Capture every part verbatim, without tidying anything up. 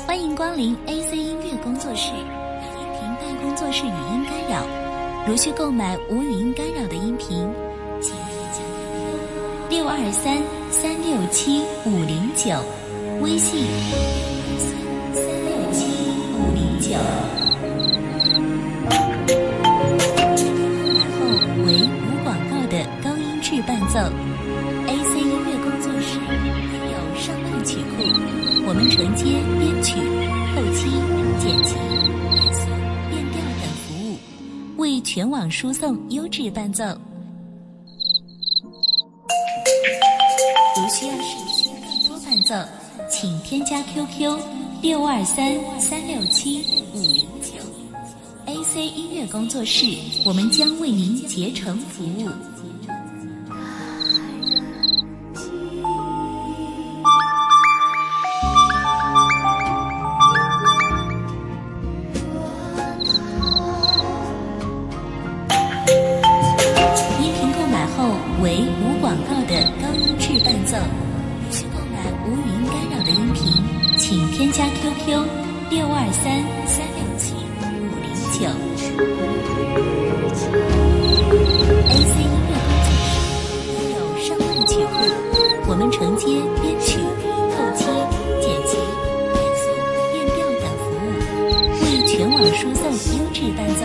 欢迎光临 A C 音乐工作室，音频带工作室语音干扰。如需购买无语音干扰的音频，请加六二三三六七五零九，微信三六七五零九。然后为无广告的高音质伴奏。A C 音乐工作室拥有上万曲库，我们承接编曲、后期、剪辑、变速、变调等服务，为全网输送优质伴奏。如需要试听更多伴奏，请添加 Q Q 六二三三六七五零九。A C 音乐工作室，我们将为您竭诚服务。为无广告的高音质伴奏。如需购买无语音干扰的音频，请添加 Q Q 六二三三六七五零九。A C 音乐工作室拥有上万曲库，我们承接编曲、后期、剪辑、变速、变调等服务，为全网输送优质伴奏。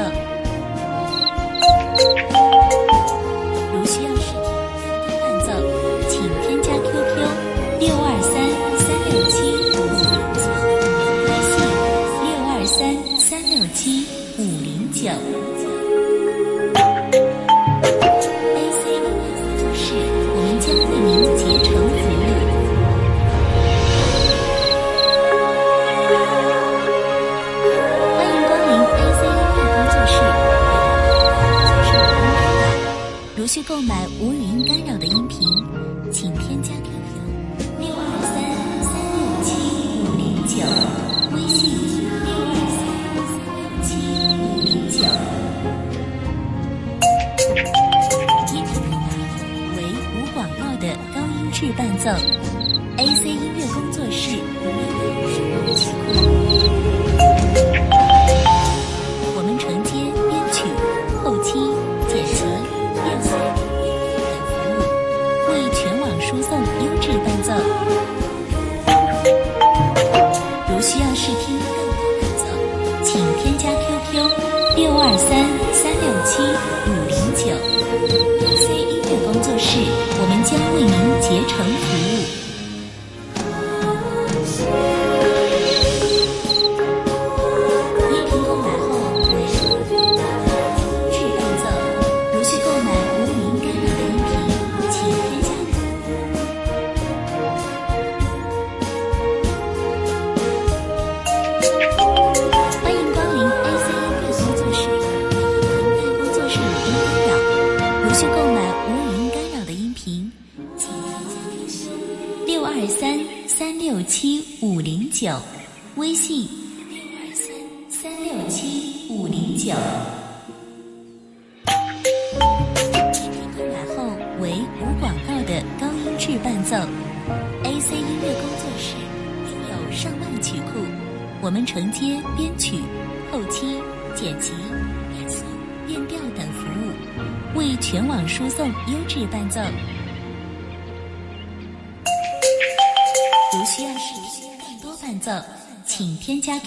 如需要试听更多伴奏，请添加 Q Q 六二三三六七五零九，微信六二三三六七五零九。A C 音乐工作室，我们将为您竭诚服务。欢迎光临 A C 音乐工作室。如需购买无语音干扰的音频，请添加 Q Q 六二三三六七五零九，微信六二三三六七五零九。音频购买为无广告的高音质伴奏。A C 音乐工作室拥有上万曲库，我们承接编曲、后期、剪辑、变速等服务，为全网输送优质伴奏。如需要试听更多伴奏，请添加 Q Q 六二三三六七五零九。A C 音乐工作室，我们将为您竭诚服务。需购买无语音干扰的音频，请添加六二三三六七五零九，微信六二三三六七五零九。音频购买后为无广告的高音质伴奏。A C 音乐工作室拥有上万曲库，我们承接编曲、后期、剪辑、变速、变调等服务，为全网输送优质伴奏。如需要试听更多伴奏，请添加